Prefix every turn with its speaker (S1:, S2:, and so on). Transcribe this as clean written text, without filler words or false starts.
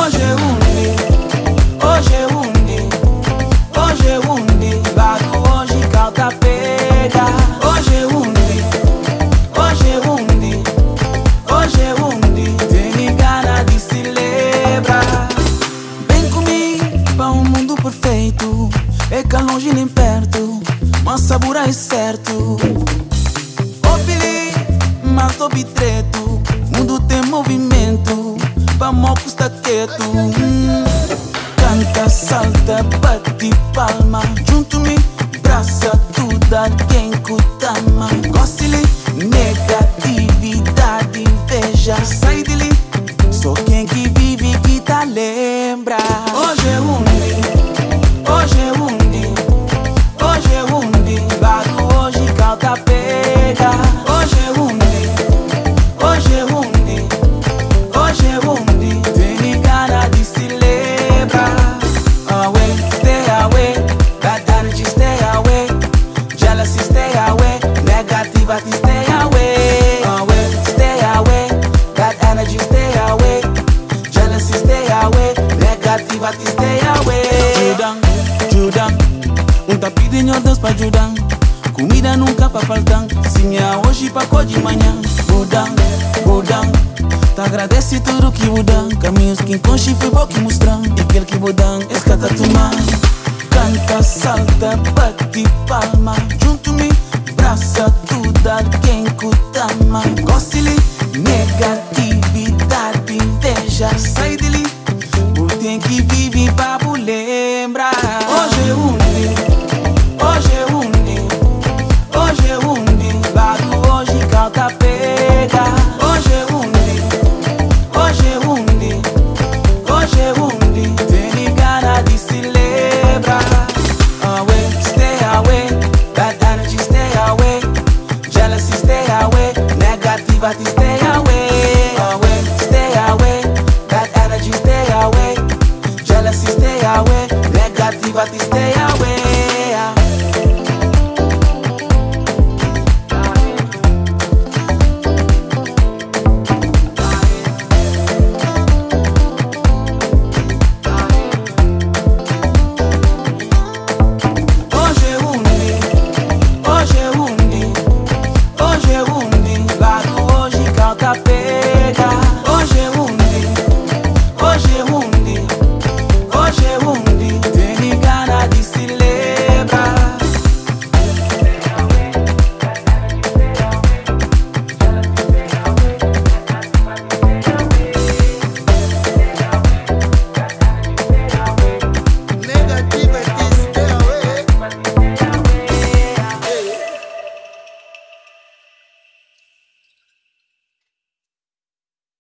S1: Hoje é um dia, hoje é um dia, hoje é um dia. Bato hoje, calta pega. Hoje é um dia, hoje é um dia, hoje é um dia. Tenho gana de celebrar. Vem comigo para um mundo perfeito. É cá longe nem perto, mas sabor é certo. Mas tô bitreto, mundo tem movimento, vamos custa quieto. Canta, salta, bate palma, junto-me, braça tudo alguém cutama. Goste-lhe, negatividade, inveja, sai dele, só quem que vive que tá lembra. Hoje é um dia, hoje é um dia, hoje é um dia. Bato hoje, calta pega. Hoje é um dia, hoje é um dia, hoje é um dia. Tenho gana de celebrar. Away, stay away, bad energy stay away, jealousy stay away, negativity stay away. Away, stay away, bad energy stay away, jealousy stay away, negativity stay away. Judam, tá pedindo a Deus pra ajudar. Comida nunca pra faltar, sinha hoje pra cor de manhã. Budam, tá agradece tudo que budam. Caminhos que enconche foi bom que mostram. E aquele que budam, escata tomar. Canta, salta, bate palma, junto-me, braça tudo alguém cutama. Goste-lhe, negatividade, inveja, sai dele, por tem que vive pra lembrar. Hoje é um dia, hoje é um dia, hoje é um dia. Bato hoje, calta pega. Hoje é um dia, hoje é um dia, hoje é um dia. Tenho gana de celebrar. Away, stay away, bad energy stay away, jealousy stay away, negativity stay away. Away, stay away, bad energy stay away, jealousy stay away, negativity stay away.